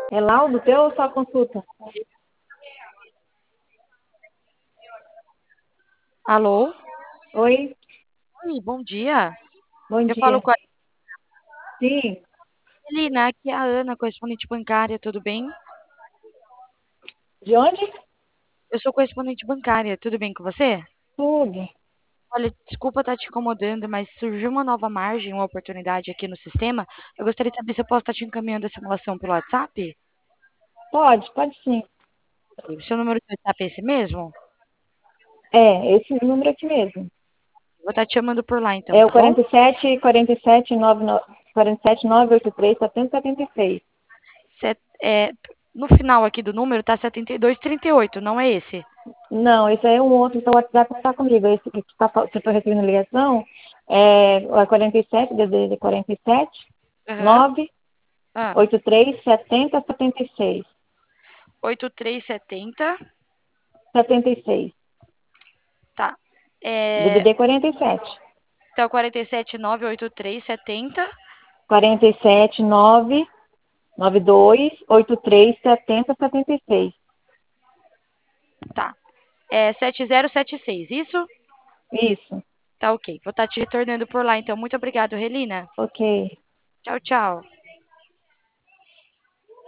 É laudo teu ou só consulta? Alô? Oi, Oi, bom dia. bom Eu falo dia. com a Sim, Celina, aqui é a Ana, correspondente bancária, tudo bem? de onde? Eu sou correspondente bancária, tudo bem com você? Tudo. Olha, desculpa estar te incomodando, mas surgiu uma nova margem, uma oportunidade aqui no sistema. Eu gostaria de saber se eu posso estar te encaminhando a simulação pelo WhatsApp? Pode sim. O seu número de WhatsApp é esse mesmo? É, esse número aqui mesmo. Vou estar te chamando por lá então, É o tá bom? 47 983 776. No final aqui do número tá 7238, não é esse? Não, esse aí é um outro, então o WhatsApp não está comigo. Esse que você está recebendo ligação é 47, DDD 47, Aham. 983 Ah, 70 76. 8370, 76. tá. É, DDD 47. então 4798370. 47 992 83 70 76. Tá. É 7076, isso? Isso. Tá ok. Vou estar te retornando por lá, então. Muito obrigado, Relina. Ok. Tchau, tchau.